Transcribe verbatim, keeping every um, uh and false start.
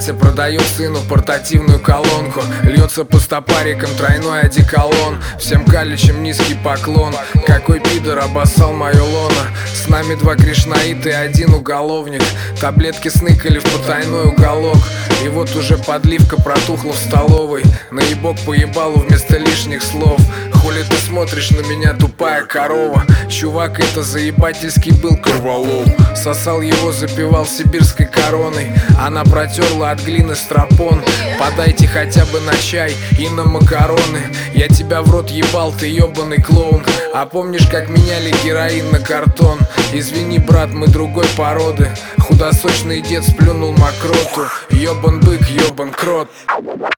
Батя продает сыну портативную колонку, льется по стопарикам тройной одеколон. Всем каличам низкий поклон. Какой пидор обоссал мое лоно. С нами два кришнаита и один уголовник. Таблетки сныкали в потайной уголок. И вот уже подливка протухла в столовой. Наебок поебалу вместо лишних слов. Хули ты смотришь на меня, тупая корова? Чувак, это заебательский был корвалол. Сосал его, запивал сибирской короной. Она протерла от глины стропон. Подайте хотя бы на чай и на макароны. Я тебя в рот ебал, ты ебаный клоун. А помнишь, как меняли героин на картон? Извини, брат, мы другой породы. Худосочный дед сплюнул мокроту. Ёбан бык, ёбан крот.